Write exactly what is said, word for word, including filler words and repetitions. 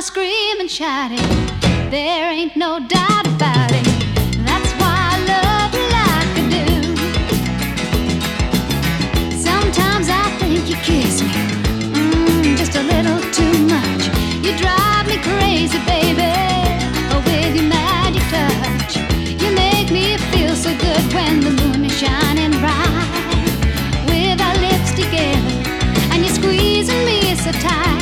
screaming, shouting. There ain't no doubt about it.